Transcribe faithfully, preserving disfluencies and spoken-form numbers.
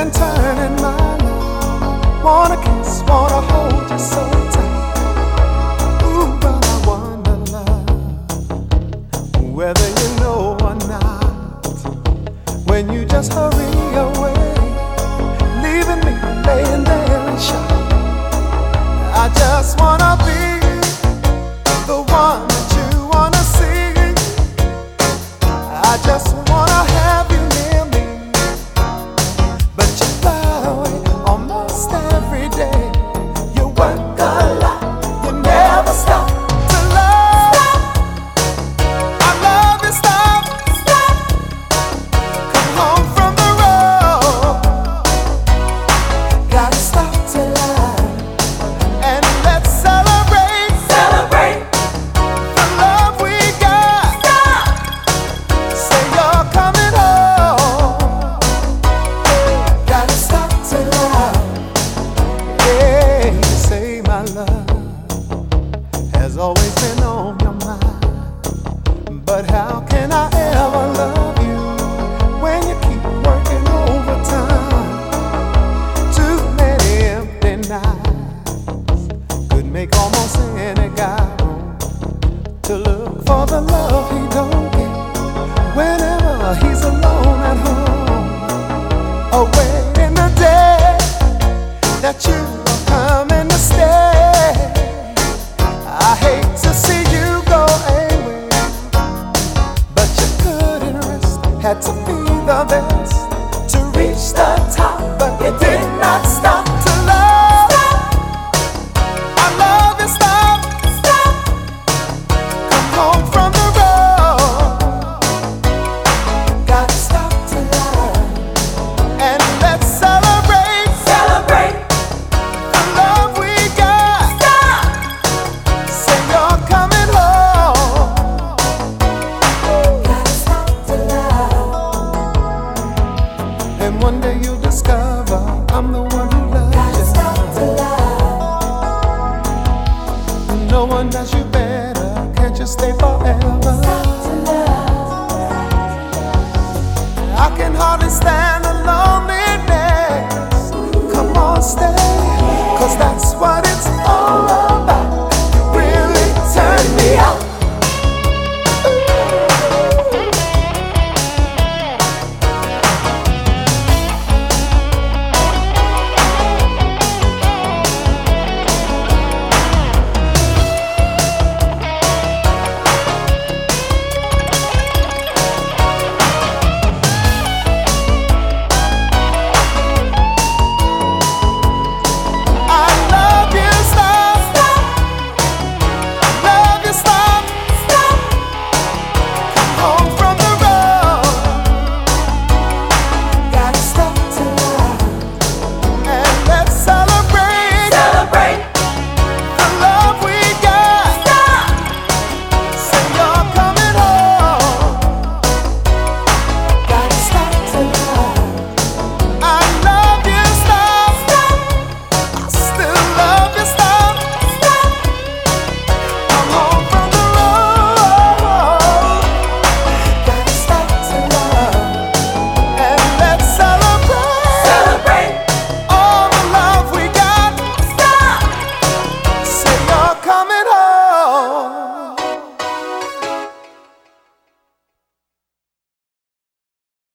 and turning my life. Wanna kiss, wanna hold you so tight. Ooh, but I wonder, love, whether you know or not, when you just hurry away, leaving me laying there in shock. I just wanna be the one that you wanna see. I just wanna have you near me, but you fly away almost every day. You work a lot, you never stop to love. Stop. I love you, stop. Stop. Come home from the road. Gotta stop to love, and let's celebrate. Celebrate the love we got. Stop. Say you're coming home. Gotta stop to love. Yeah, you say my love has always been on your mind, but how can I ever love you when you keep working overtime? Too many empty nights could make almost any guy wrong to look for the love he don't get whenever he's alone at home. Away in the day that you are coming to stay, I hate to see you go away, but you couldn't rest, had to be the best to reach the top, but you did not stop to love. I love you, stop. Stop. Come home from the road. Gotta stop to love, and let's celebrate. Celebrate the love we got. Stop. Say you're coming home. Gotta stop to love, and one day you'll discover I'm the one who loves you. Gotta stop to love. No one does you better. Can't you stay forever? Stop to love. I can hardly stand the loneliness. Come on, stay, 'cause that's what it's all about.